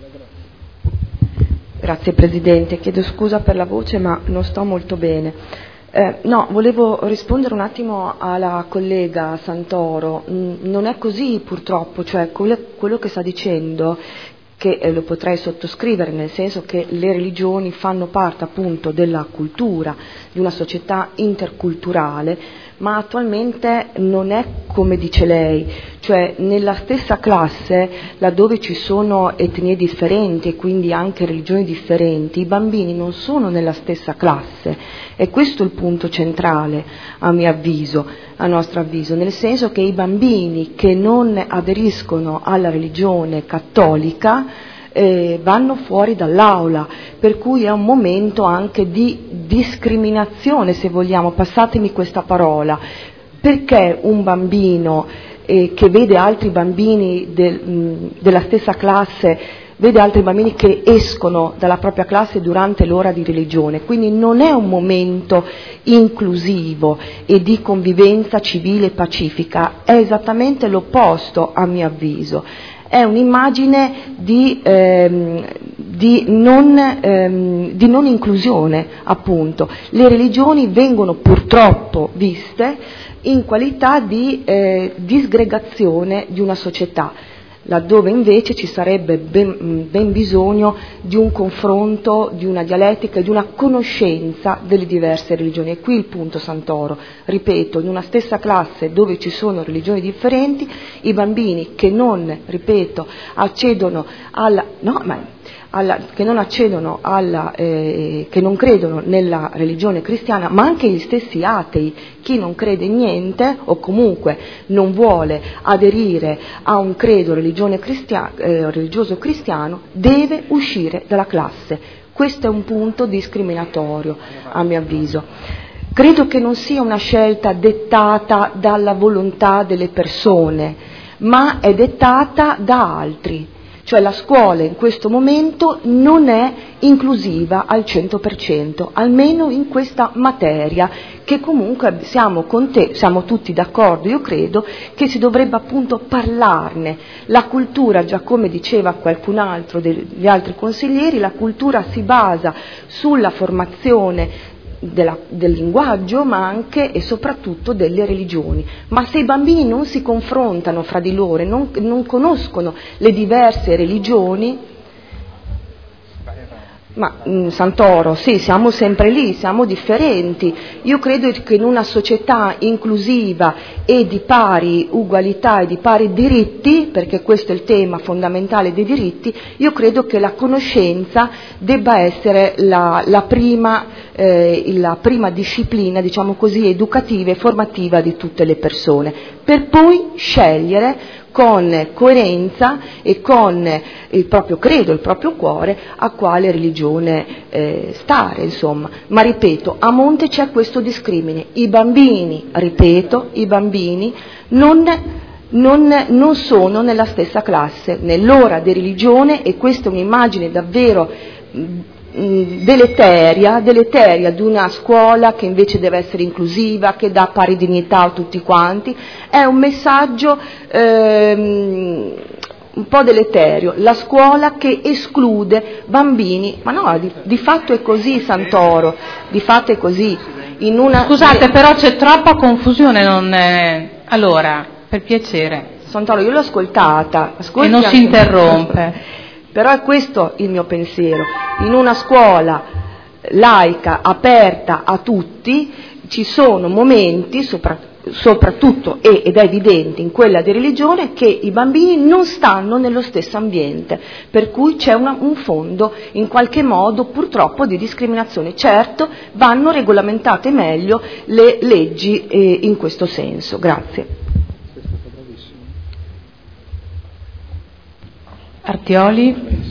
Grazie Presidente, chiedo scusa per la voce ma non sto molto bene. No, volevo rispondere un attimo alla collega Santoro. Non è così purtroppo, cioè quello che sta dicendo, che lo potrei sottoscrivere, nel senso che le religioni fanno parte appunto della cultura, di una società interculturale, ma attualmente non è come dice lei, cioè nella stessa classe, laddove ci sono etnie differenti e quindi anche religioni differenti, i bambini non sono nella stessa classe, e questo è il punto centrale a mio avviso, a nostro avviso, nel senso che i bambini che non aderiscono alla religione cattolica vanno fuori dall'aula, per cui è un momento anche di discriminazione, se vogliamo, passatemi questa parola, perché un bambino che vede altri bambini della stessa classe, vede altri bambini che escono dalla propria classe durante l'ora di religione, quindi non è un momento inclusivo e di convivenza civile e pacifica, è esattamente l'opposto a mio avviso. È un'immagine di non inclusione, appunto. Le religioni vengono purtroppo viste in qualità di disgregazione di una società, laddove invece ci sarebbe ben bisogno di un confronto, di una dialettica e di una conoscenza delle diverse religioni. E qui il punto, Santoro, ripeto, in una stessa classe dove ci sono religioni differenti, i bambini che non, ripeto, accedono che non credono nella religione cristiana, ma anche gli stessi atei, chi non crede in niente o comunque non vuole aderire a un credo religioso cristiano, deve uscire dalla classe. Questo è un punto discriminatorio, a mio avviso. Credo che non sia una scelta dettata dalla volontà delle persone, ma è dettata da altri. Cioè la scuola in questo momento non è inclusiva al 100%, almeno in questa materia, che comunque siamo tutti d'accordo, io credo, che si dovrebbe appunto parlarne. La cultura, già come diceva qualcun altro degli altri consiglieri, la cultura si basa sulla formazione del linguaggio, ma anche e soprattutto delle religioni. Ma se i bambini non si confrontano fra di loro, non conoscono le diverse religioni, ma Santoro, sì, siamo sempre lì, siamo differenti. Io credo che in una società inclusiva e di pari ugualità e di pari diritti, perché questo è il tema fondamentale dei diritti, io credo che la conoscenza debba essere la prima disciplina, diciamo così, educativa e formativa di tutte le persone, per poi scegliere con coerenza e con il proprio credo, il proprio cuore, a quale religione stare, insomma. Ma ripeto, a monte c'è questo discrimine. I bambini non sono nella stessa classe, nell'ora di religione, e questa è un'immagine davvero deleteria di una scuola che invece deve essere inclusiva, che dà pari dignità a tutti quanti. È un messaggio un po' deleterio, la scuola che esclude bambini, ma no, di fatto è così, Santoro, di fatto è così. Scusate, però c'è troppa confusione, allora, per piacere. Santoro, io l'ho ascoltata. E non si interrompe. Però è questo il mio pensiero. In una scuola laica, aperta a tutti, ci sono momenti, soprattutto ed è evidente in quella di religione, che i bambini non stanno nello stesso ambiente, per cui c'è un fondo in qualche modo purtroppo di discriminazione. Certo, vanno regolamentate meglio le leggi in questo senso. Grazie. Artioli.